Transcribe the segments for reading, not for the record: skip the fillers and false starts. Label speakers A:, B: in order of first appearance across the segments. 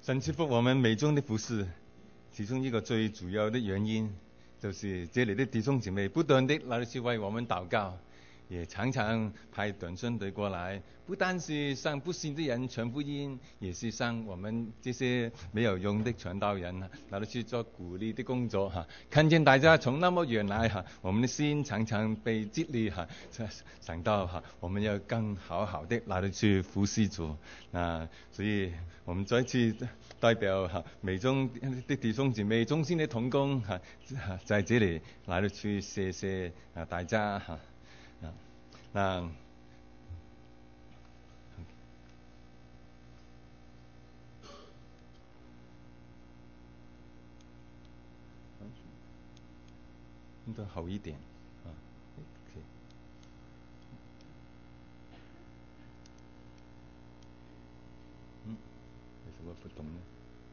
A: 神赐福我们美中的服侍，其中一个最主要的原因，就是这里的弟兄姐妹不断的来去为我们祷告，也常常派短宣队过来，不单是向不信的人传福音，也是向我们这些没有用的传道人来去做鼓励的工作看见大家从那么远来我们的心常常被激励想到我们要更好好的来去服侍主。所以我们再次代表美中的弟兄姐妹衷心的同工在这里来去谢谢大家那都好一点有什么不懂呢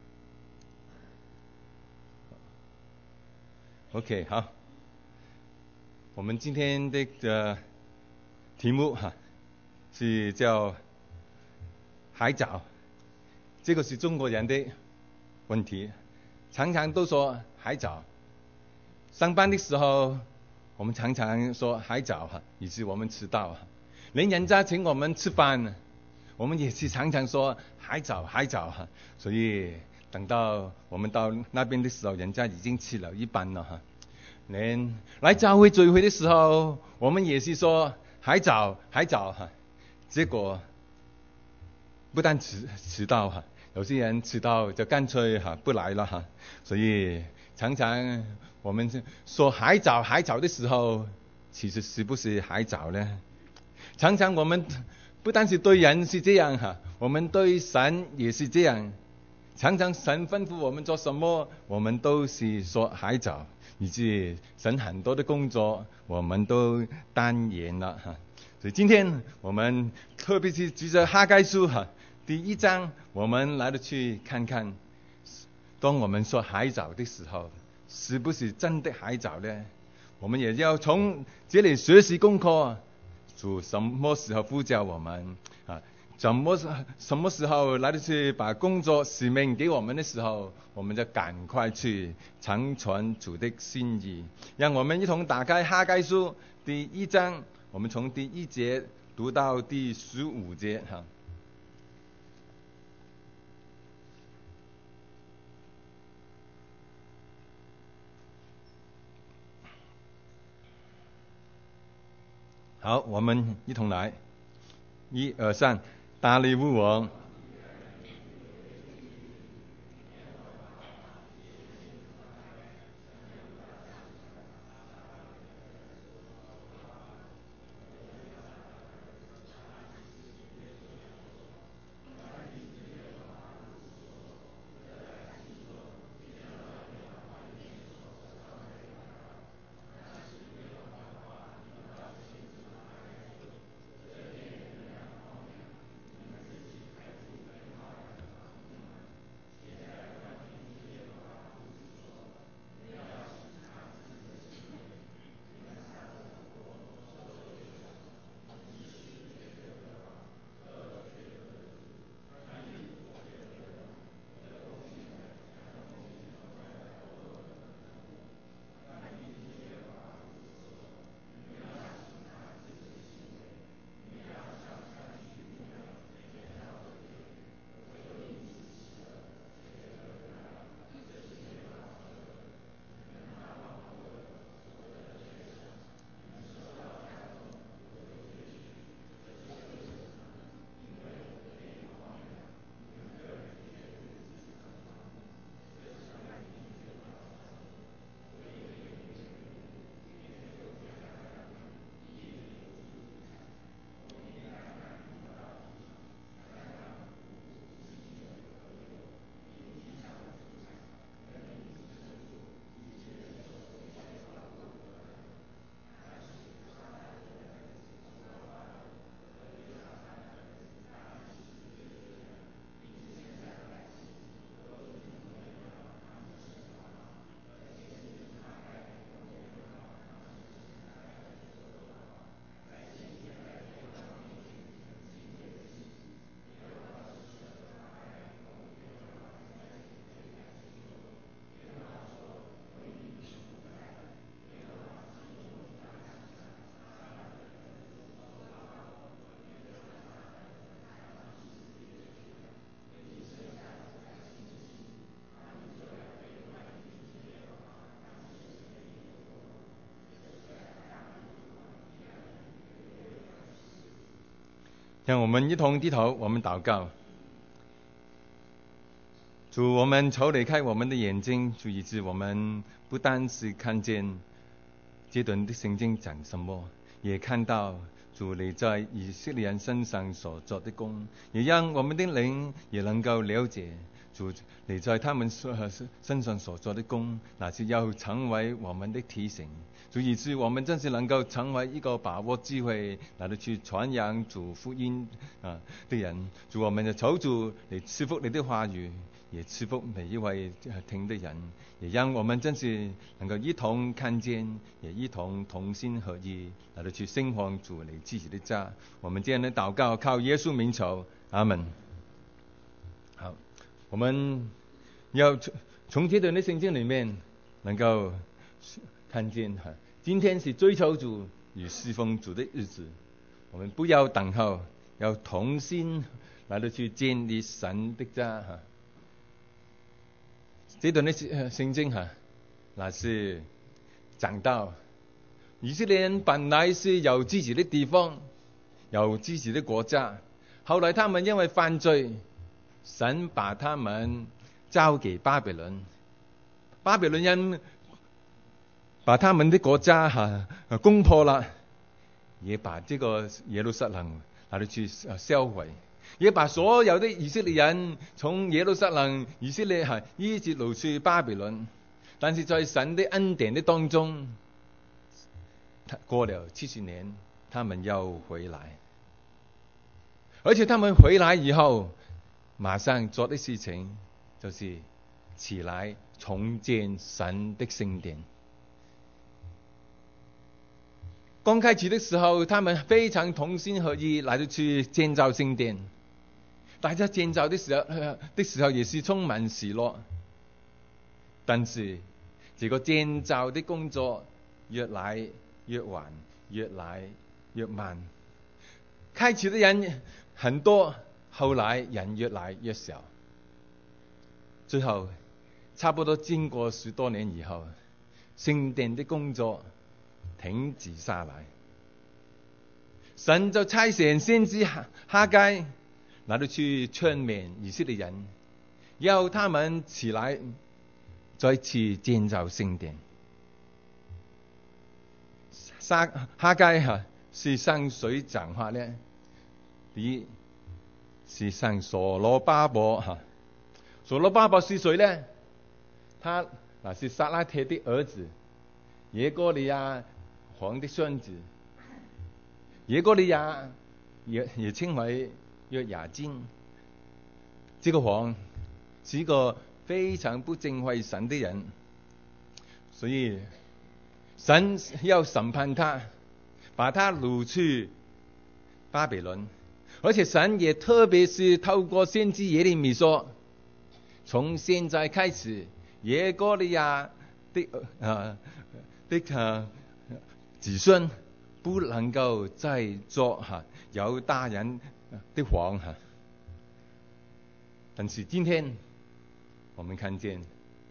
A: ？OK， 好，我们今天的题目是叫海藻，这个是中国人的问题，常常都说海藻。上班的时候，我们常常说海藻于是我们迟到连人家请我们吃饭，我们也是常常说海藻所以等到我们到那边的时候，人家已经吃了一半了连来教会聚会的时候，我们也是说海藻结果不但迟到有些人迟到就干脆不来了所以常常我们说海藻的时候，其实是不是海藻呢？常常我们不单是对人是这样我们对神也是这样。常常神吩咐我们做什么，我们都是说海藻，以致神很多的工作我们都单言了所以今天我们特别是举着哈该书第1章，我们来去看看，当我们说海藻的时候，是不是真的海藻呢？我们也要从这里学习功课，主什么时候呼叫我们什么时候来得去把工作使命给我们的时候，我们就赶快去成全主的心意。让我们一同打开哈该书第1章，我们从第1节读到第15节好，我们一同来，1、2、3，大利乌王。 让我们一同低头，我们祷告。主，我们求你开我们的眼睛，主，以致我们不单是看见这段的圣经讲什么，也看到主你在以色列人身上所做的工，也让我们的灵也能够了解主你在他们身上所做的工，那是要成为我们的提醒。主，以致我们真是能够成为一个把握机会来到去传扬主福音的人。主，我们就求主你赐福你的话语，也赐福每一位听的人，也让我们真是能够一同看见，也一同同心合意来到去兴旺主你自己的家。我们这样的祷告靠耶稣名求，阿门。好，我们要从这段的圣经里面能够看见今天是追求主与侍奉主的日子，我们不要等候，要同心来到去建立神的家。这段的圣经那是讲到以色列人本来是有自己的地方，有自己的国家，后来他们因为犯罪，神把他们交给巴比伦，巴比伦人把他们的国家攻破了，也把这个耶路撒冷拿去销毁，也把所有的以色列人从耶路撒冷以色列一直路去巴比伦。但是在神的恩典的当中，过了70年，他们又回来，而且他们回来以后马上做的事情就是起来重建神的圣殿。刚开始的时候，他们非常同心合意来到去建造圣殿，大家建造的时候也是充满喜乐。但是这个建造的工作越来越晚，越来越慢。开始的人很多，后来人越来越少，最后差不多经过10多年以后，圣殿的工作停止下来。神就差遣先知哈该来到去劝勉以色列人，要他们起来再次建造圣殿。哈该是向谁讲话呢？第一是向所罗巴伯。所罗巴伯是谁呢？他那是撒拉铁的儿子，耶哥尼亚王的孙子。耶哥尼亚也称为约雅斤。这个王是一个非常不敬畏神的人，所以神要审判他，把他掳去巴比伦。而且神也特别是透过先知耶利米说，从现在开始，耶哥尼亚的子孙不能够再做犹大人的王。但是今天我们看见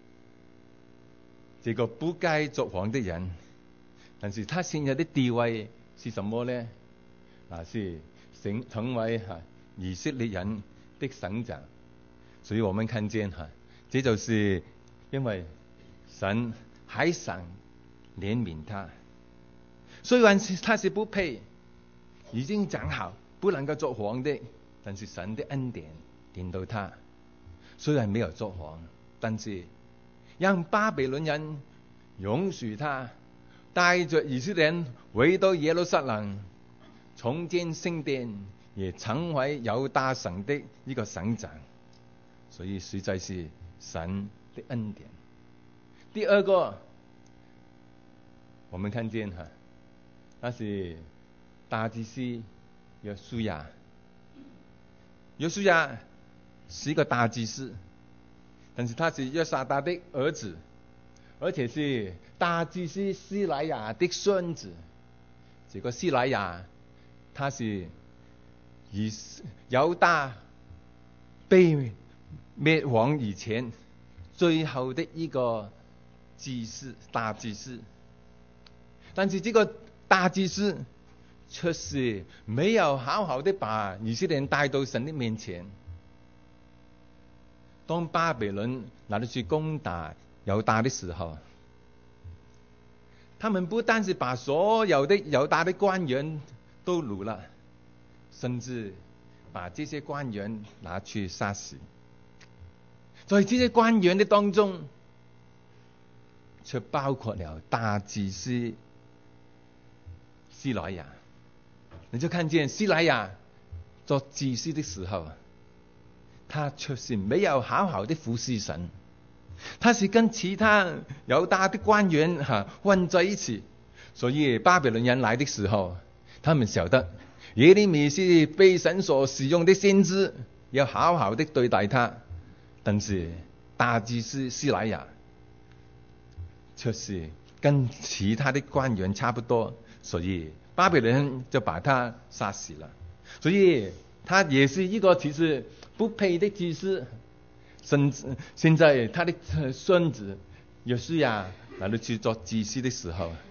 A: 这个不该做王的人，但是他现在的地位是什么呢？那是成为以色列人的省长。所以我们看见这就是因为神还想怜悯他，虽然他是不配，已经讲好不能够做王的，但是神的恩典临到他，虽然没有做王，但是让巴比伦人容许他带着以色列人回到耶路撒冷，重建圣殿，也成为犹大省的一个省长。所以实在是神的恩典。第二个，我们看见那是大祭司约书亚。约书亚是一个大祭司，但是他是约沙达的儿子，而且是大祭司西莱亚的孙子。这个西莱亚他是犹大被灭亡以前最后的一个祭司，大祭司。但是这个大祭司却是没有好好的把以色列人带到神的面前。当巴比伦来到去攻打犹大的时候，他们不单是把所有的犹大的官员都掳了，甚至把这些官员拿去杀死。在这些官员的当中，却包括了大祭司西莱亚。你就看见西莱亚做祭司的时候，他却是没有好好的服侍神，他是跟其他犹大的官员混在一起。所以巴比伦人来的时候，他们晓得耶利米是被神所使用的先知，要好好的对待他。但是大祭司西莱亚却是跟其他的官员差不多，所以巴比伦人就把他杀死了。所以他也是一个其实不配的祭司。甚至现在他的孙子约书亚来到去做祭司的时候，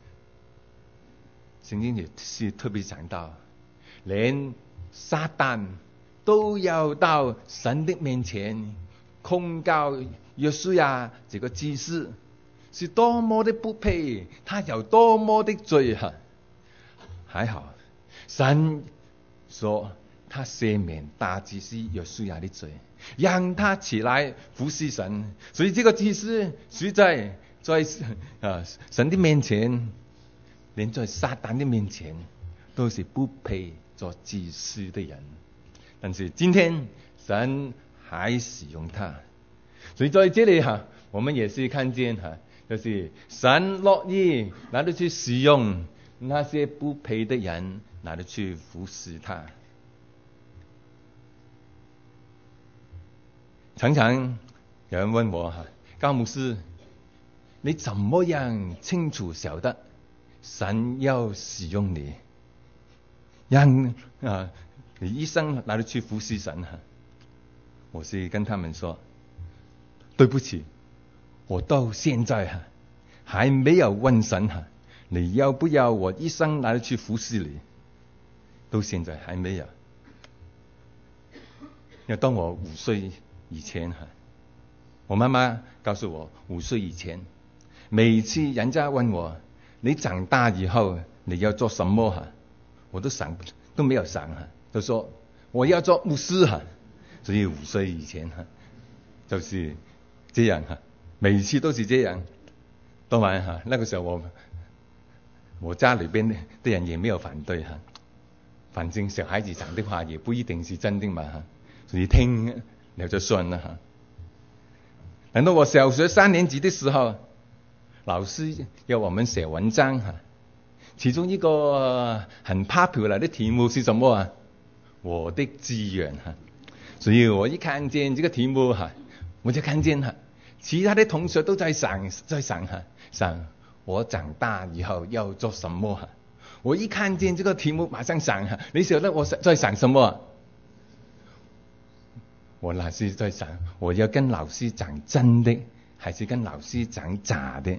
A: 圣经也是特别讲到，连撒旦都要到神的面前控告约书亚这个祭司是多么的不配，他有多么的罪。还好神说他赦免大祭司约书亚的罪，让他起来服侍神。所以这个祭司实在在神的面前，连在撒旦的面前都是不配做祭司的人。但是今天神还使用他。所以在这里我们也是看见就是神乐意来到去使用那些不配的人来到去服侍他。常常有人问我高牧师，你怎么样清楚晓得神要使用你，让你一生来到去服侍神？我是跟他们说，对不起，我到现在还没有问神你要不要我一生来去服侍你，到现在还没有。因为当我5岁以前我妈妈告诉我，5岁以前每次人家问我你长大以后你要做什么我都没有想就说我要做牧师所以5岁以前就是这样每次都是这样。当然那个时候我家里边的人也没有反对反正小孩子讲的话也不一定是真的嘛所以听了就算了等到我小学3年级的时候，老师要我们写文章其中一个很 popular 的题目是什么我的志愿所以我一看见这个题目我就看见其他的同学都在想我长大以后要做什么我一看见这个题目马上想你晓得我在想什么？我那是在想我要跟老师讲真的还是跟老师讲假的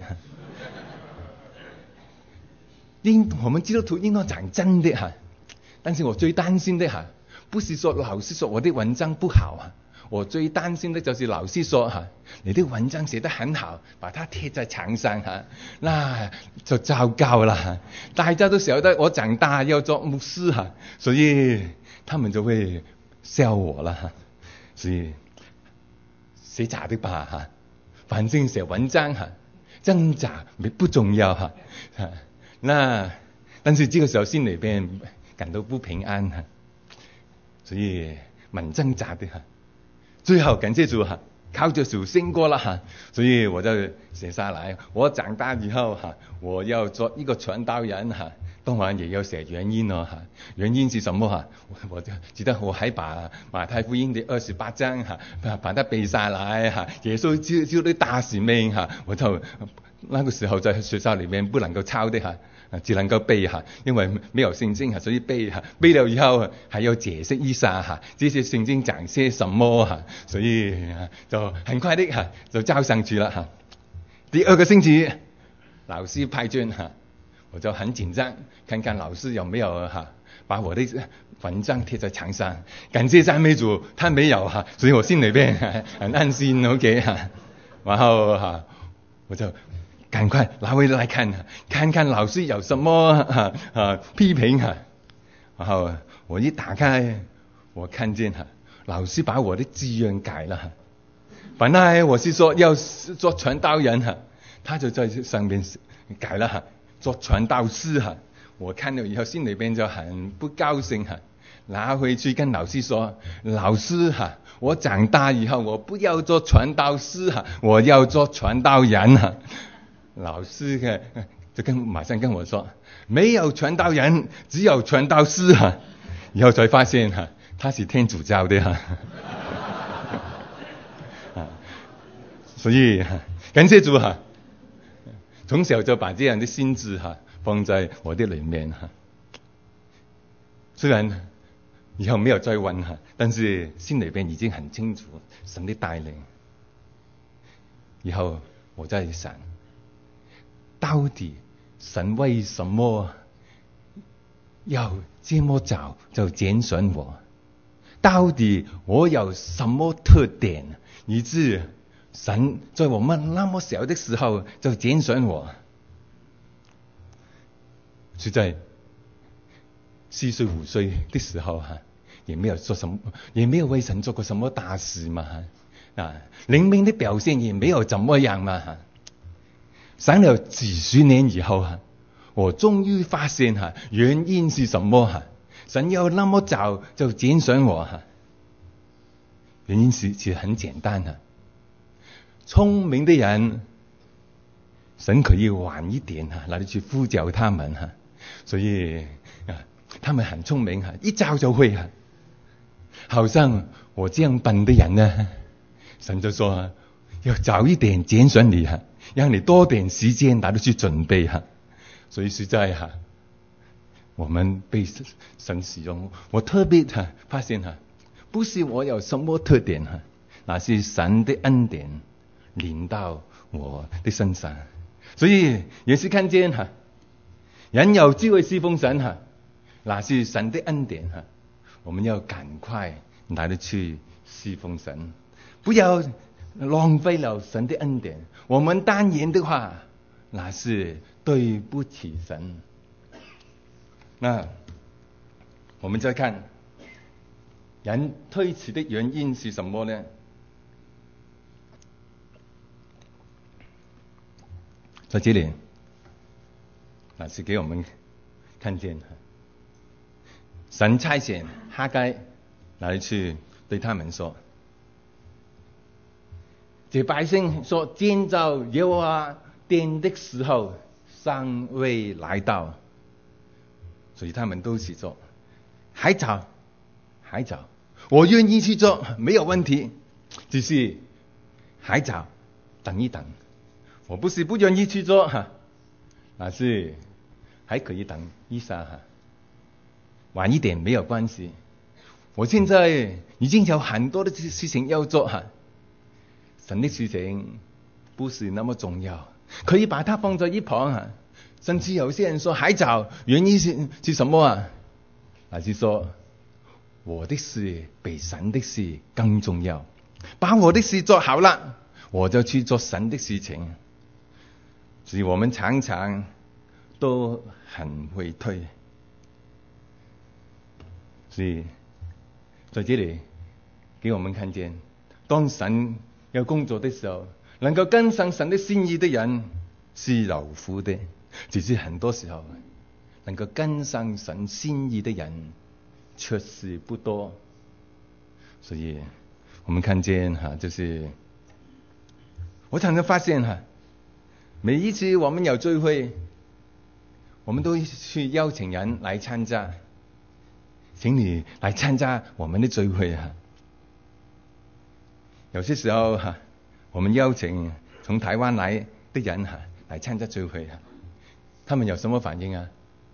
A: 我们基督徒应该讲真的但是我最担心的不是说老师说我的文章不好我最担心的就是老师说你的文章写得很好，把它贴在墙上那就糟糕了大家都晓得我长大要做牧师所以他们就会笑我了所以写假的吧反正写文章真假不重要那但是这个时候心里边感到不平安所以蛮挣扎的最后感谢主靠着主胜过了所以我就写下来，我长大以后我要做一个传道人当然也要写原因原因是什么我就记得我还把马太福音的28章把它背下来耶稣基督的大使命我就那个时候在学校里面不能够抄的只能够背因为没有圣经所以背了以后还要解释一下这些圣经讲些什么所以就很快的就交上去了第2个星期老师派卷我就很紧张，看看老师有没有把我的文章贴在墙上。感谢赞美主，他没有所以我心里边很安心 OK 然后我就赶快拿回来看看老师有什么批评然后我一打开，我看见老师把我的志愿改了本来我是说要做传道人他就在上面改了做传道师我看了以后心里边就很不高兴拿回去跟老师说，老师我长大以后我不要做传道师我要做传道人老师就马上跟我说，没有传道人，只有传道师以后才发现他是天主教的所以感谢主从小就把这样的心志放在我的里面虽然以后没有再问但是心里边已经很清楚神的带领。以后我在想，到底神为什么要这么早就拣选我？到底我有什么特点，以致神在我们那么小的时候就拣选我？是在4岁5岁的时候也没有做什么，也没有为神做过什么大事嘛灵命的表现也没有怎么样嘛上了几十年以后我终于发现原因是什么神要那么早就拣选我原因是很简单聪明的人神可以晚一点来去呼叫他们所以他们很聪明一早就会好像我这样笨的人呢，神就说要早一点拣选你让你多点时间来去准备所以实在我们被神使用，我特别发现不是我有什么特点那是神的恩典临到我的身上，所以也是看见人有机会侍奉神那是神的恩典我们要赶快来得去侍奉神，不要浪费了神的恩典。我们单言的话，那是对不起神。那我们再看人推迟的原因是什么呢？在这里那是给我们看见神差遣哈该来去对他们说，这百姓所建造耶和华殿的时候尚未来到，所以他们都是说还早，我愿意去做，没有问题，只是还早，等一等。我不是不愿意去做那是还可以等一下晚一点没有关系。我现在已经有很多的事情要做神的事情不是那么重要，可以把它放在一旁甚至有些人说还早，原因是什么那是说我的事比神的事更重要，把我的事做好了，我就去做神的事情。所以我们常常都很会推，所以在这里给我们看见，当神要工作的时候，能够跟上神的心意的人是劳苦的，只是很多时候能够跟上神心意的人确实不多。所以我们看见就是我常常发现每一次我们有聚会，我们都去邀请人来参加，请你来参加我们的聚会有些时候我们邀请从台湾来的人来参加聚会他们有什么反应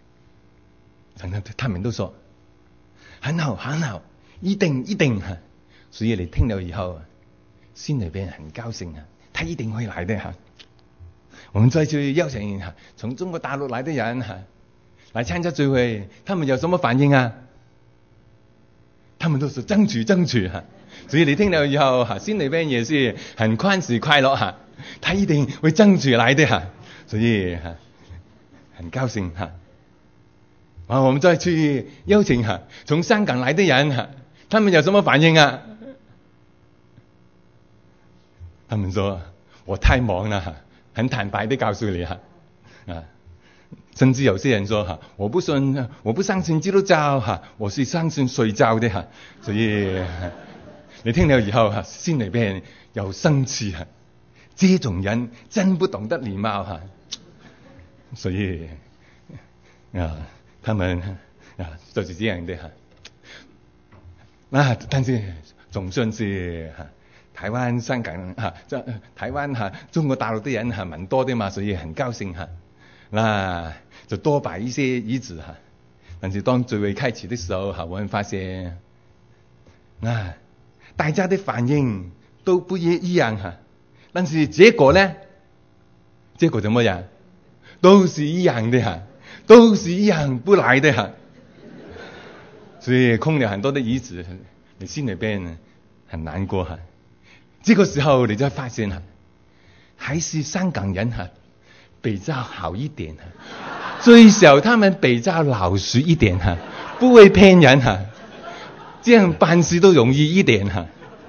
A: 他们都说很好很好，一定所以你听了以后心里边很高兴他一定会来的我们再去邀请从中国大陆来的人来参加聚会，他们有什么反应啊？他们都是争取所以你听了以後心裏邊也是很歡喜快樂他一定會爭取來的所以很高興我們再去邀請從香港來的人他們有什麼反應啊？他們說我太忙了很坦白地告訴你甚至有些人說我不相信基督教我是相信睡覺的所以你聽了以後心裏邊有生氣這種人真不懂得禮貌所以他們就是這樣的但是總算是台灣香港台灣中國大陸的人蠻多的嘛，所以很高興那就多擺一些椅子但是當聚會開始的時候我們發現大家的反應都不一樣但是結果呢？結果怎麼樣？都是一樣的都是一樣不來的所以空了很多的椅子，你心裏邊很難過這個時候你就發現還是香港人比較好一點最少他們比較老實一點不會騙人這樣辦事都容易一點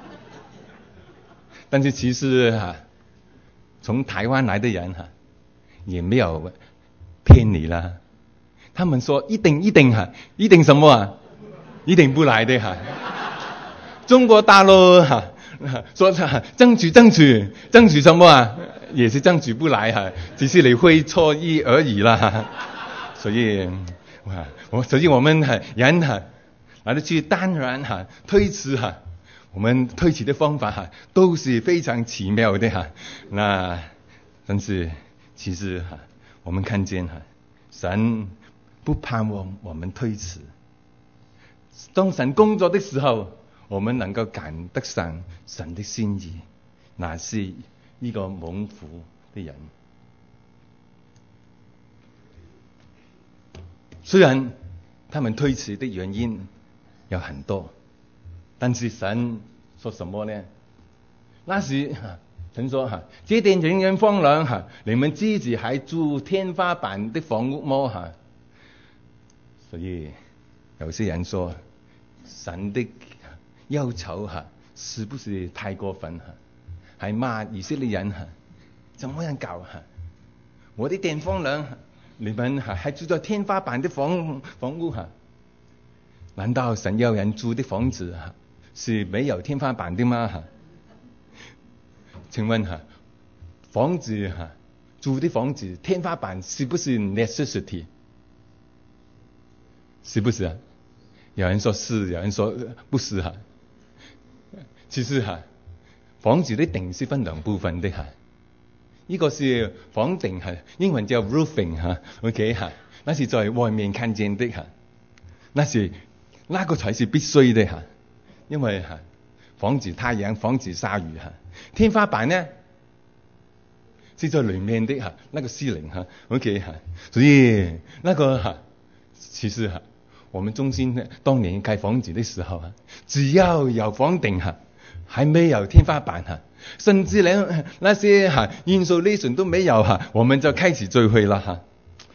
A: 但是其實從台灣來的人也沒有騙你啦，他們說一定什麼一定不來的中國大陸說爭取什麼也是爭取不來只是你會錯意而已啦所以我們人來得去當然推辭我們推辭的方法都是非常奇妙的但是其實我們看見神不盼望我們推辭，當神工作的時候我們能夠趕得上神的心意，那是一個蒙福的人。雖然他們推辭的原因有很多，但是神說什麼呢？那時神說這殿仍然荒涼你們自己還住天花板的房屋麼所以有些人說神的憂愁是不是太過分還罵以色列人怎麼樣搞我的殿荒涼你們還住在天花板的房屋難道神要人住的房子是沒有天花板的嗎請問房子住的房子天花板是不是 necessity？ 是不是有人說是，有人說不是其實房子的頂是分兩部分的一個是房頂英文叫 roofing OK 那是在外面看見的那個才是必須的因為防止太陽防止鯊魚天花板呢是在裏面的那個司令OK 所以那個其實我們中心當年蓋房子的時候只要有房頂還沒有天花板甚至連那些insulation都沒有我們就開始聚會了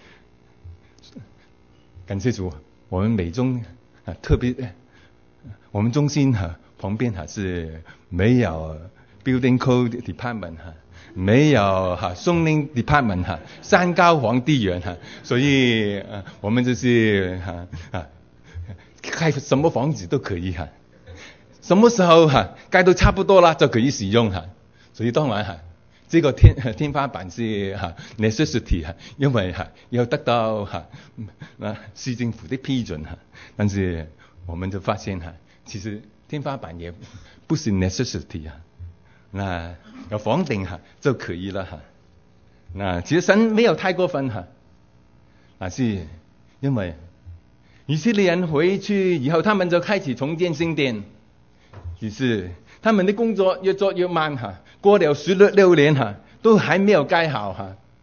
A: 感謝主我們美中特別我們中心旁邊是沒有 building code department 沒有zoning department 山高皇帝遠所以我們就是開什麼房子都可以什麼時候蓋到差不多了就可以使用所以當然這個天花板是necessity 因為要得到市政府的批准但是我們就發現其實天花板也不是 necessity 有房頂就可以了其實神沒有太過分是因為以色列人回去以後他們就開始重建聖殿只是他們的工作越做越慢過了16年都還沒有蓋好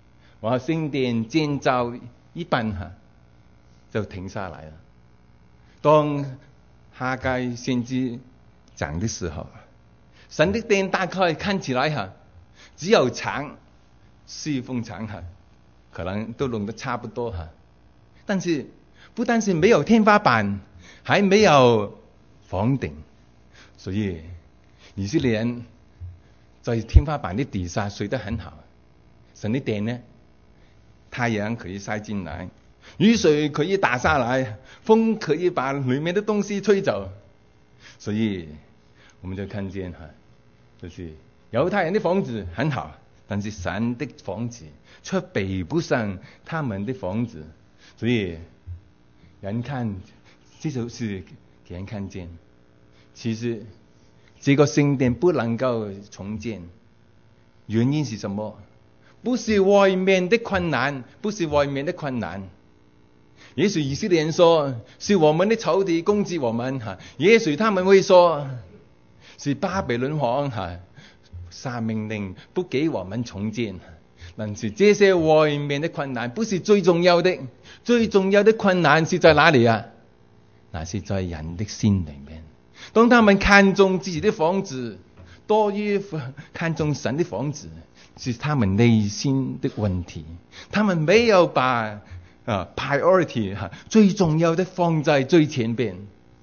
A: 然后圣殿建造一半就停下来了。当哈该先知讲的时候，神的殿大概看起来只有墙，4分长可能都弄得差不多但是不但是没有天花板，还没有房顶，所以以色列人在天花板的底下睡得很好。神的殿呢，太阳可以晒进来，雨水可以打下来，风可以把里面的东西吹走，所以我们就看见就是犹太人的房子很好，但是神的房子却比不上他们的房子。所以人看，这就是给人看见，其实这个圣殿不能够重建，原因是什么？不是外面的困难，不是外面的困难。也许以色列人说是我们的仇敌攻击我们也许他们会说是巴比伦王下命令不给我们重建。但是这些外面的困难不是最重要的，最重要的困难是在哪里那是在人的心里面。当他们看重自己的房子多于看重神的房子，是他们内心的问题。他们没有把priority 最重要的放在最前边。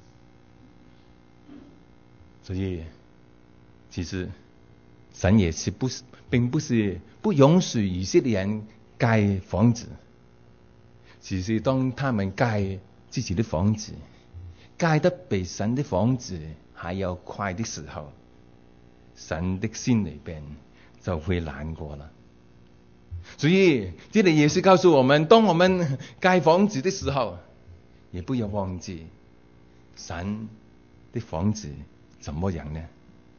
A: 所以其实神也是并不是不允许以色列人盖房子，只是当他们盖自己的房子盖得比神的房子还要快的时候，神的心里边就会难过了。所以这里也是告诉我们，当我们盖房子的时候，也不要忘记神的房子怎么样呢？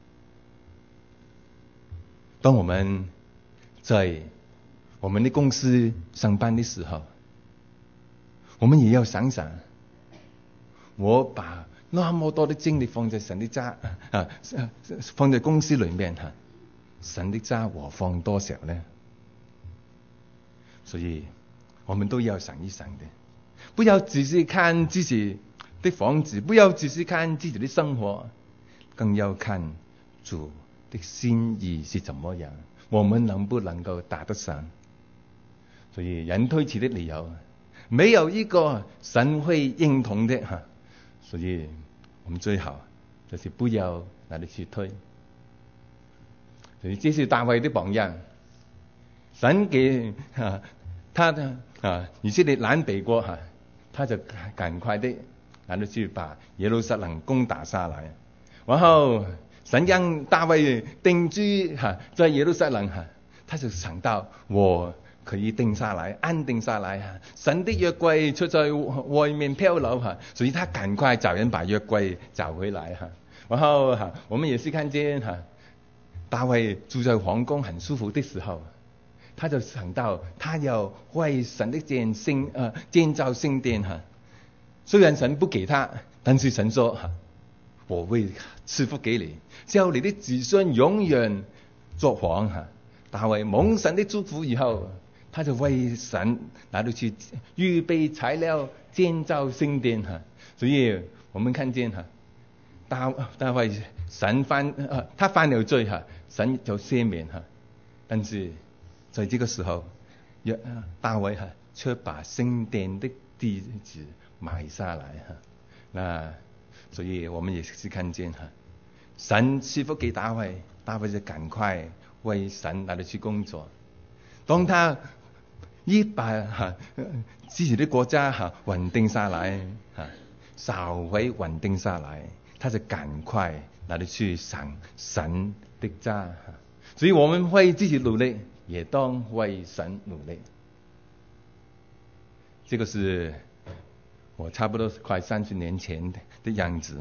A: 当我们在我们的公司上班的时候，我们也要想想，我把那么多的精力放在神的家放在公司里面神的家我放多少呢？所以我们都要想一想的，不要只是看自己的房子，不要只是看自己的生活，更要看主的心意是怎么样，我们能不能够达得上。所以人推辞的理由没有一个神会认同的所以我们最好就是不要那里去推。所以这是大卫的榜样，神给他的以色列南北国他就赶快的那里去把耶路撒冷攻打下来，然后神让大卫定居在耶路撒冷他就想到我可以定下来，安定下来神的约柜出在外面漂流所以他赶快找人把约柜找回来然后我们也是看见大卫住在皇宫很舒服的时候，他就想到他要为神的建造圣殿虽然神不给他，但是神说我会赐福给你，叫你的子孙永远作王大卫蒙神的祝福以后，他就为神拿到去预备材料建造圣殿所以我们看见大卫他犯了罪神就赦免但是在这个时候大卫却把圣殿的地址买下来那所以我们也是看见神赐福给大卫，大卫就赶快为神来去工作。当他一把自己的国家稳定下来稍微稳定下来，他就赶快来去想神的家所以我们为自己努力，也当为神努力。这个是我差不多快30年前的样子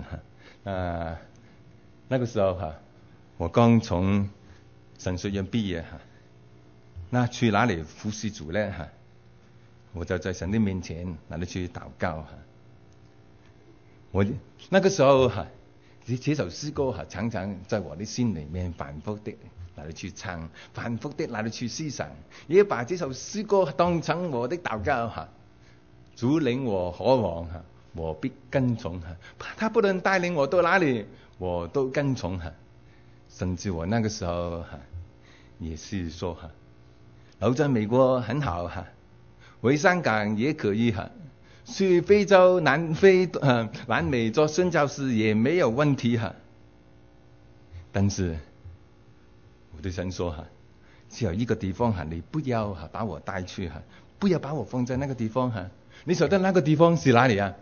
A: 那个时候我刚从神学院毕业那去哪里服侍主呢我就在神的面前那里去祷告我那个时候这首诗歌常常在我的心里面反复的哪里去唱，反复的哪里去思想，也把这首诗歌当成我的祷告哈。主领我何往哈，我必跟从哈。他不论带领我到哪里，我都跟从哈。甚至我那个时候哈，也是说哈，留在美国很好哈，回香港也可以哈，去非洲、南非、南美做宣教士也没有问题哈。但是我对神说哈，只有一个地方哈，你不要哈把我带去哈，不要把我放在那个地方哈。你晓得那个地方是哪里啊？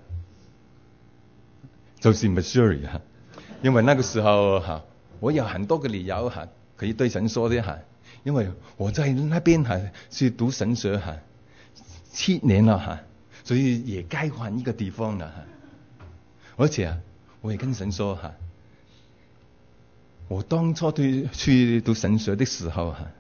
A: 就是 Missouri 哈。因为那个时候哈，我有很多个理由哈，可以对神说的哈。因为我在那边哈是读神学哈7年了哈，所以也该换一个地方了哈。而且啊，我也跟神说哈，我当初去读神学的时候哈，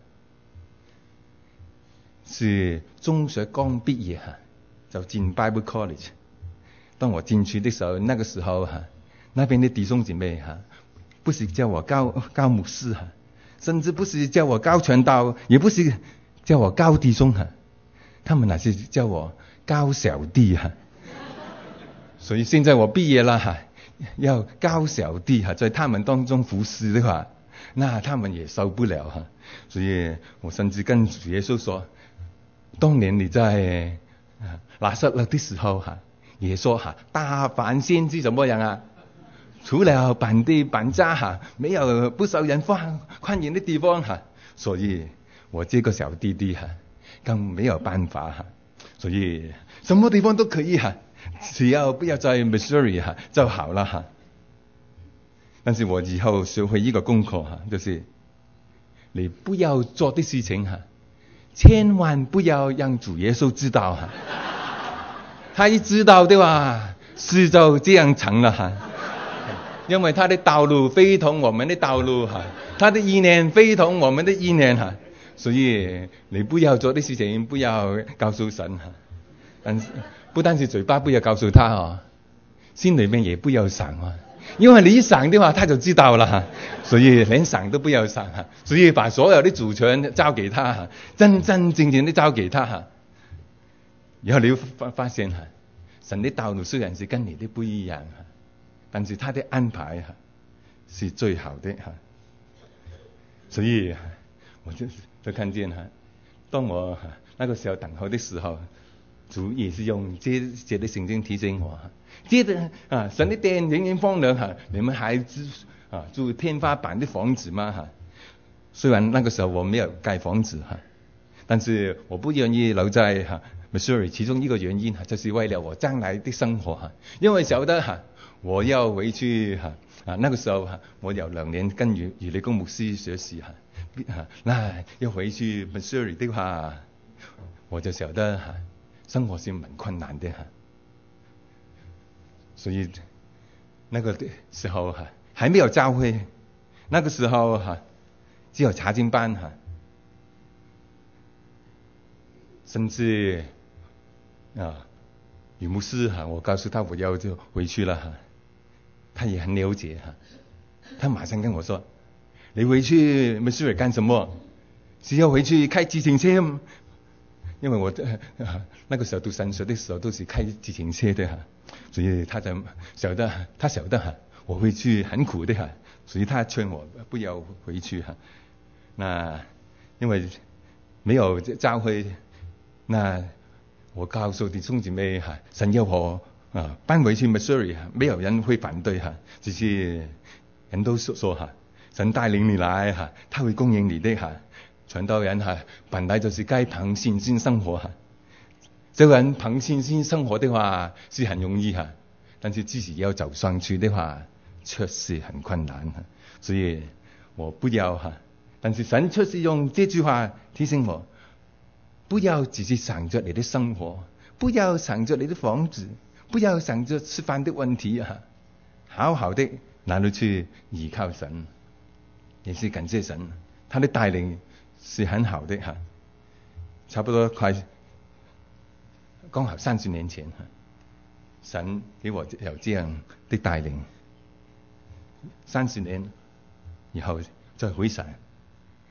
A: 是中学刚毕业哈，就进 Bible College。当我进去的时候，那个时候哈，那边的弟兄姐妹哈，不是叫我高牧师哈，甚至不是叫我高传道，也不是叫我高弟兄哈，他们乃是叫我高小弟哈。所以现在我毕业了哈，要高小弟哈，在他们当中服侍的话，那他们也受不了哈。所以我甚至跟主耶稣说，当年你在拿撒勒的时候哈，也说哈，大凡先知怎么样啊？除了本地本家哈，没有不受人欢迎的地方哈。所以我这个小弟弟哈，更没有办法哈。所以什么地方都可以哈，只要不要在 Missouri 哈就好了哈。但是我以后学会一个功课哈，就是你不要做的事情哈，千万不要让主耶稣知道哈。他一知道的话，事就这样成了哈。因为他的道路非同我们的道路哈，他的意念非同我们的意念哈，所以你不要做的事情不要告诉神哈。但是不单是嘴巴不要告诉他哦，心里面也不要想啊。因为你一想的话他就知道了哈，所以连想都不要想哈。所以把所有的主权交给他哈，真真正正的交给他哈。然后你会发现哈，神的道路虽然是跟你的不一样哈，但是他的安排哈是最好的哈。所以我就看见哈，当我那个时候等候的时候，主也是用这的圣经提醒我哈。接着神的殿永远荒凉哈，你们还住天花板的房子吗哈？虽然那个时候我没有盖房子哈，但是我不愿意留在Missouri， 其中一个原因就是为了我将来的生活哈，因为晓得我要回去那个时候我有2年跟余理公牧师学习那要回去 Missouri 的话，我就晓得生活是蛮困难的所以那个时候还没有教会，那个时候只有查经班甚至余牧师我告诉他我要就回去了他也很了解他马上跟我说，你回去Missouri干什么？是要回去开自行车吗？因为我那个时候读神学的时候都是开自行车的所以他晓得我会去很苦的所以他劝我不要回去那因为没有教会，那我告诉弟兄姐妹神要我搬回去 Missouri 没有人会反对只是人都说神带领你来他会供应你的传道人本来就是该凭信心生活这个人凭信心生活的话是很容易但是自己要走上去的话确实很困难所以我不要但是神确实用这句话提醒我，不要只是想着你的生活，不要想着你的房子，不要想着吃饭的问题好好的哪里去依靠神，也是感谢神，他的带领是很好的差不多快刚好30年前神给我有这样的带领，30年以后再回想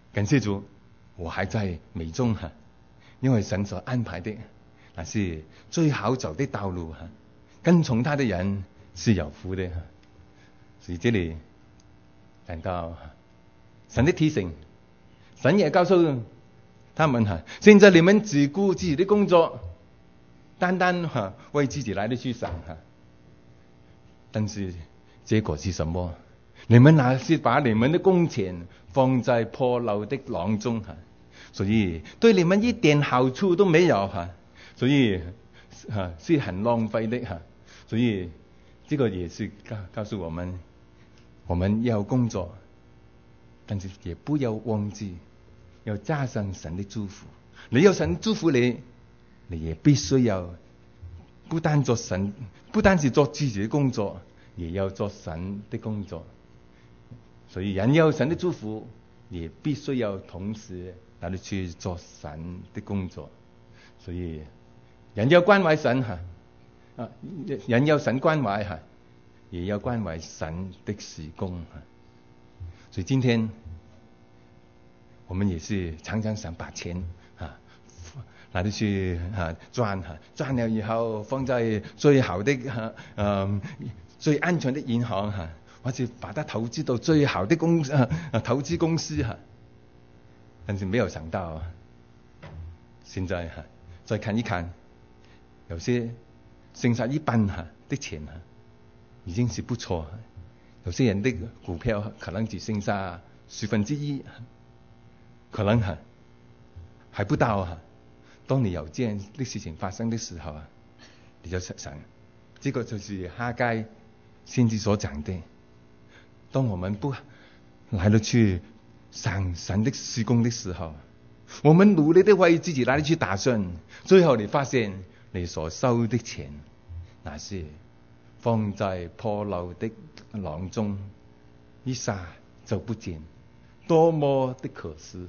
A: 感谢主，我还在美中哈，因为神所安排的那是最好走的道路哈，跟从他的人是有福的哈。所以这里谈到神的提醒，神也告诉他们哈，现在你们只顾自己的工作，单单为自己来的去想哈，但是结果是什么？你们那是把你们的工钱放在破漏的囊中哈，所以对你们一点好处都没有哈，所以是很浪费的哈。所以这个也是告诉我们，我们要工作，但是也不要忘记要加上神的祝福。你要神祝福你，你也必须要不单是做自己的工作，也要做神的工作。所以人有神的祝福，也必须要同时来去做神的工作。所以人要關懷神人有神關懷也要關懷神的事工所以今天我們也是常常想把錢來去賺了以後放在最好的最安全的銀行或者把它投資到最好的投資公司但是沒有想到現在再看一看，有些剩下一半的錢已經是不錯，有些人的股票可能只剩下1/10，可能還不到當你有這樣的事情發生的時候你就想，這個就是哈該先知所講的，當我們不來到去想神的事工的時候，我們努力的為自己來去打算，最後你發現你所收的錢那是放在破漏的囊中，一下就不見，多麼的可惜。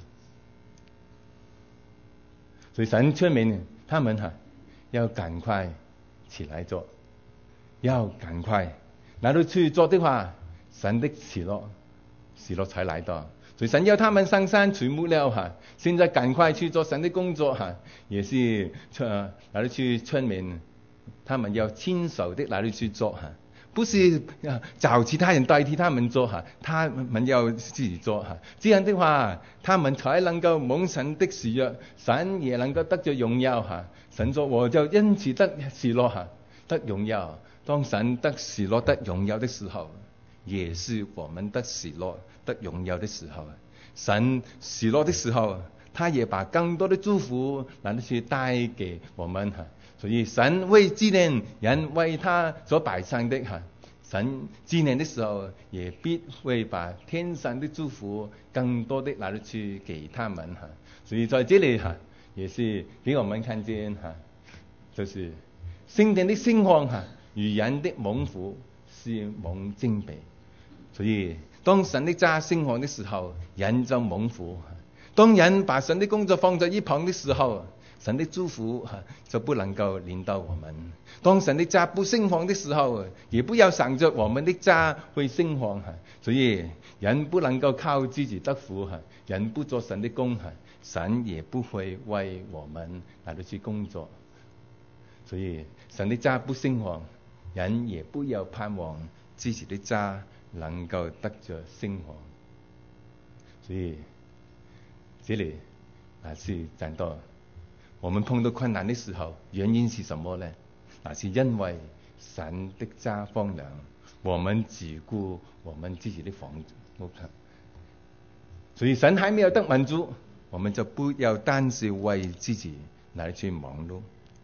A: 所以神勸勉他們要趕快起來做，要趕快來到去做的話，神的喜樂才來到。所以神要他們上山除木了現在趕快去做神的工作也是來到去勸勉他們要親手的來到去做不是找其他人代替他們做他們要自己做這樣的話，他們才能夠蒙神的喜悅，神也能夠得着榮耀神說我就因此得喜樂得榮耀。當神得喜樂得榮耀的時候，也是我們得喜樂得榮耀的時候。神喜樂的時候，他也把更多的祝福來去帶給我們所以神為紀念人為他所擺上的神紀念的時候，也必會把天上的祝福更多的來去給他們所以在這裏也是給我們看見就是聖殿的興旺與人的蒙福是蒙正比。所以當神的家興旺的時候，人就蒙福；當人把神的工作放在一旁的時候，神的祝福就不能夠臨到我們。當神的家不興旺的時候，也不要想着我們的家會興旺所以人不能夠靠自己得福人不做神的工神也不會為我們來到去工作。所以神的家不興旺，人也不要盼望自己的家能夠得着興旺。所以這裡那是講到我們碰到困難的時候，原因是什麼呢？那是因為神的家荒涼，我們只顧我們自己的房屋。所以神還沒有得滿足，我們就不要單是為自己來去忙碌。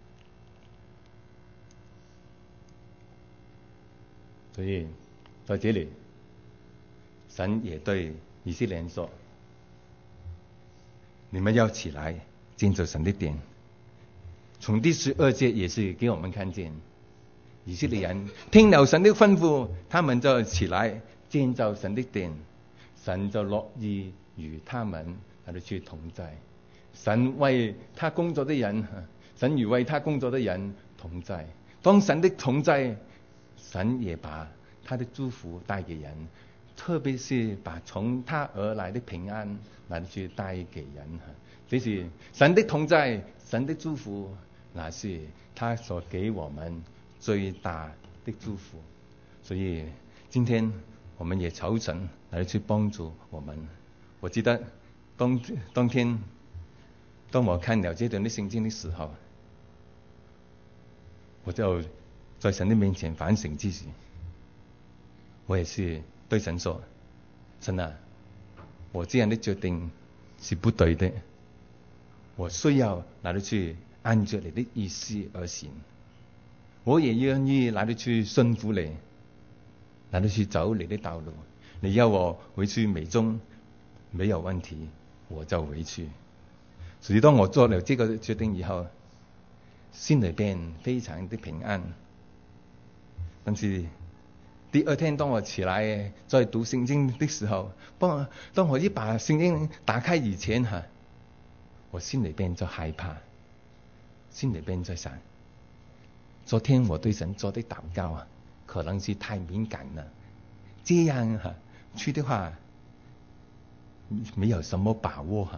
A: 所以在這裡神也對以色列人說，你們要起來建造神的殿。從第12節也是給我們看見以色列人聽了神的吩咐，他們就起來建造神的殿，神就樂意與他們來到去同在。神為他工作的人，神與為他工作的人同在。當神的同在，神也把他的祝福帶給人， 特别是把从他而来的平安来去带给人。这是神的同在，神的祝福，那是他所给我们最大的祝福。所以今天我们也求神来去帮助我们。我记得当天当我看了这段的圣经的时候，我就在神的面前反省自己。我也是对神说，神啊，我这样的决定是不对的，我需要来去按照你的意思而行。我也愿意来去顺服你，来去走你的道路。你要我回去美中没有问题，我就回去。所以当我做了这个决定以后，心里边非常的平安。但是第二天当我起来在读圣经的时候，当我一把圣经打开以前我心里边就害怕，心里边在想，昨天我对神做的祷告可能是太敏感了，这样去的话没有什么把握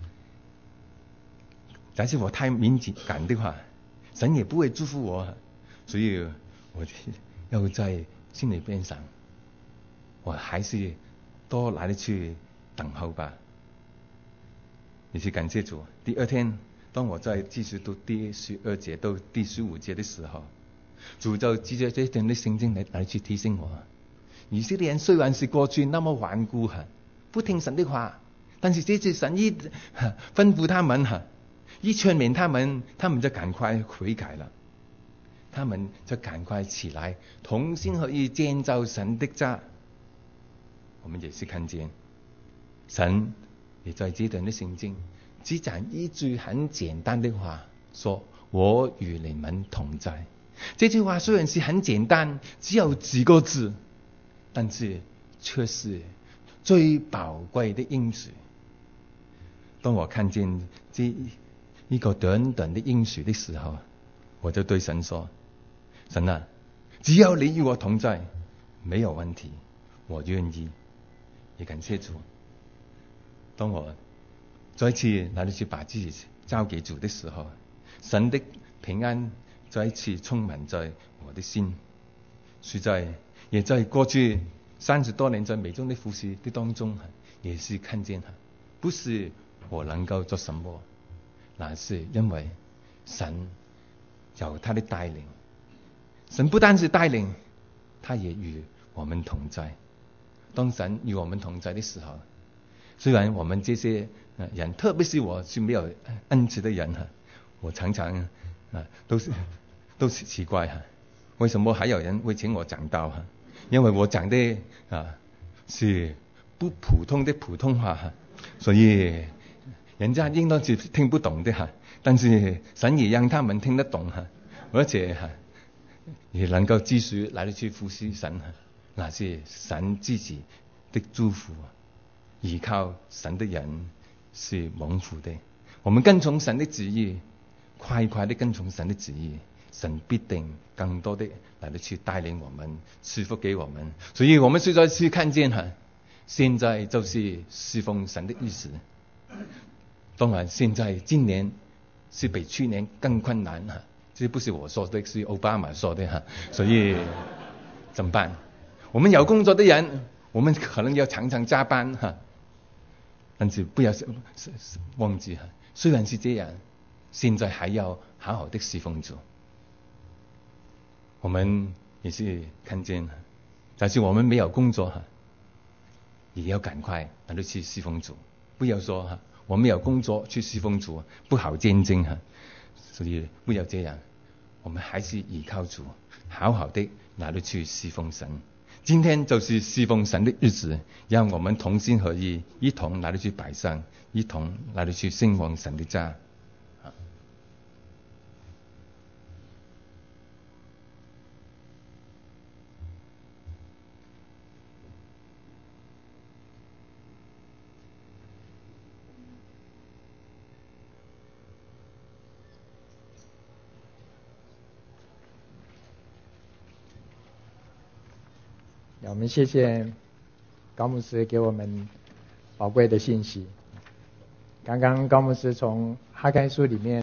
A: 假使我太敏感的话，神也不会祝福我。所以我要在心里边想，我还是多来得去等候吧。也是感谢主。第二天当我在继续读第12节到第15节的时候，主就藉着这段的圣经来去提醒我，以色列人虽然是过去那么顽固不听神的话，但是这次神一吩咐他们一劝勉他们就赶快悔改了，他们就赶快起来同心合意建造神的家。我们也是看见神也在这段的圣经只讲一句很简单的话，说我与你们同在。这句话虽然是很简单，只有几个字，但是却是最宝贵的应许。当我看见这一个短短的应许的时候，我就对神说，神啊，只要你与我同在，没有问题，我愿意。也感谢主，当我再次来去把自己交给主的时候，神的平安再次充满在我的心。实在也在过去30多年在美中的服侍的当中也是看见不是我能够做什么，那是因为神有他的带领。神不单是带领，他也与我们同在。当神与我们同在的时候，虽然我们这些人，特别是我是没有恩赐的人我常常都是奇怪为什么还有人会请我讲道因为我讲的是不普通的普通话所以人家应当是听不懂的但是神也让他们听得懂而且也能够继续来去服侍神那是神自己的祝福。依靠神的人是蒙福的。我们跟从神的旨意，快快的跟从神的旨意，神必定更多的来得去带领我们，赐福给我们。所以我们实在是看见现在就是侍奉神的意思。当然现在今年是比去年更困难这不是我说的，是奥巴马说的所以怎么办？我们有工作的人，我们可能要常常加班但是不要忘记虽然是这样，现在还要好好的侍奉主。我们也是看见但是我们没有工作也要赶快来去侍奉主。不要说我没有工作去侍奉主不好见证所以不要这样，我们还是依靠主，好好的来去侍奉神。今天就是侍奉神的日子，让我们同心合意，一同来去摆上，一同来去兴旺神的家。
B: 我们谢谢高牧师给我们宝贵的信息。刚刚高牧师从哈该书里面